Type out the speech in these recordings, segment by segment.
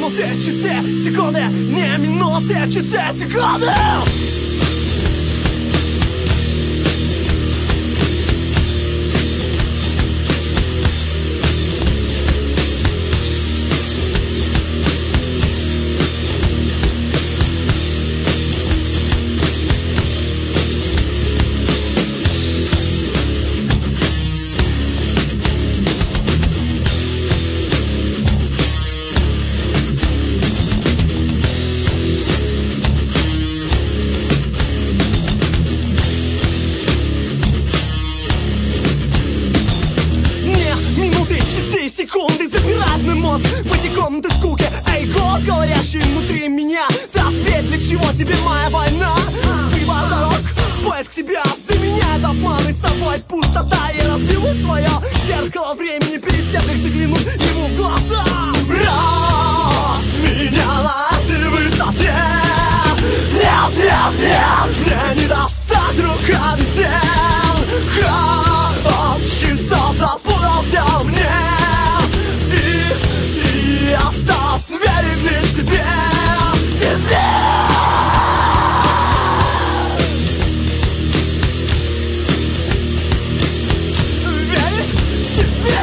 минуты, часы, секунды, не минуты, часы, секунды. Секунды забирает мой мозг в эти комнаты скуки. Эй, голос, говорящий внутри меня, ты ответь, для чего тебе моя война? Выбор дорог, поиск себя заменяет обман, и с тобой пустота. Я разбил свое зеркало времени перед тем, как заглянуть ему в глаза. Разменяла ты в высоте. Нет, нет, нет, мне не достать руками стен. Хочется запутался мне. И остался верен лишь тебе, тебе. Верить себе.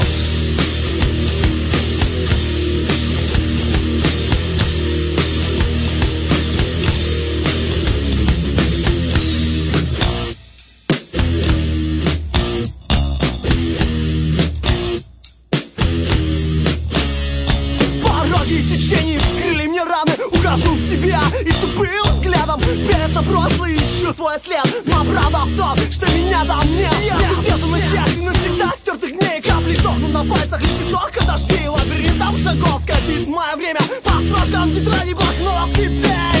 Течение вскрыли мне раны, ухожу в себя и тупым взглядом пялись на прошлое, ищу свой след. Но правда в том, что меня там нет. Я где-то на части навсегда стертых дней, капли сохнут на пальцах лишь песок от дождей. Лабиринтом шагов скользит мое время по строчкам тетради блокнот теперь.